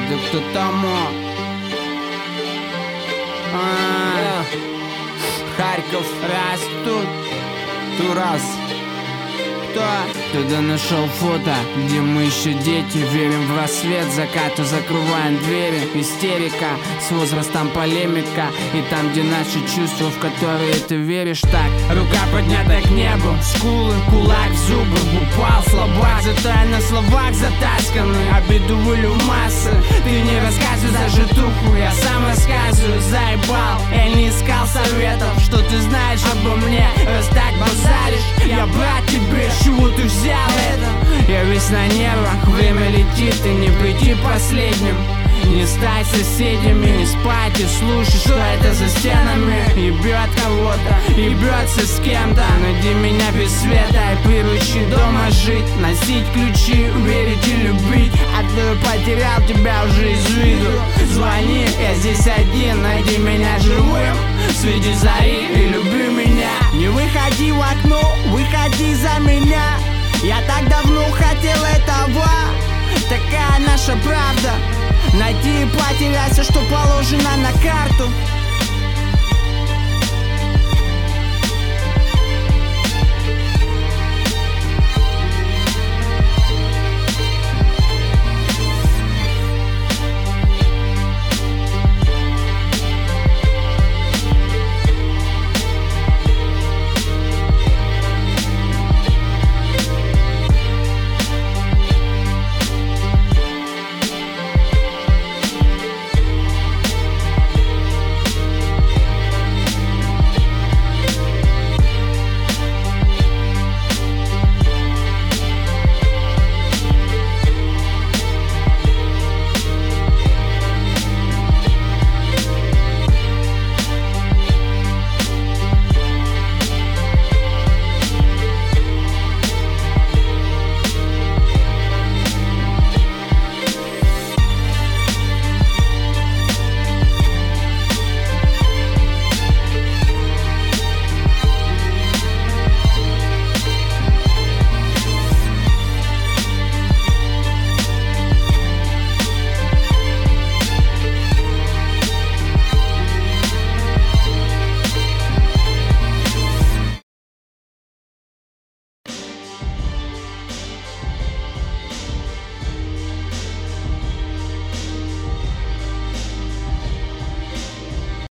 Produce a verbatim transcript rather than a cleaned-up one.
Да кто там? А, Харьков, раз тут, Турас. Кто? Туда нашел фото, где мы еще дети. Верим в рассвет, закату закрываем двери. Истерика, с возрастом полемика. И там, где наши чувства, в которые ты веришь так. Рука поднята к небу, скулы, кулак в зубы. Упал слабак, зато я на словах затасканный. Обиду вылю массы, ты не рассказывай за житуху, я сам рассказываю, заебал. Я не искал советов, что ты знаешь обо мне. Раз так базаришь, я брат тебе, с чего ты взял это? Я весь на нервах, время летит, и не прийти последним. Не стать соседями, не спать и слушать, что это за стенами. Ебет кого-то, ебется с кем-то. Найди меня без света и приручи дома жить. Носить ключи, верить и любить. А ты потерял тебя уже из виду. Звони, я здесь один, найди меня живым среди зари и люби меня. Не выходи в окно, выходи за меня. Я так давно хотел этого. Такая наша правда. Найти и потерять все, что положено на карту.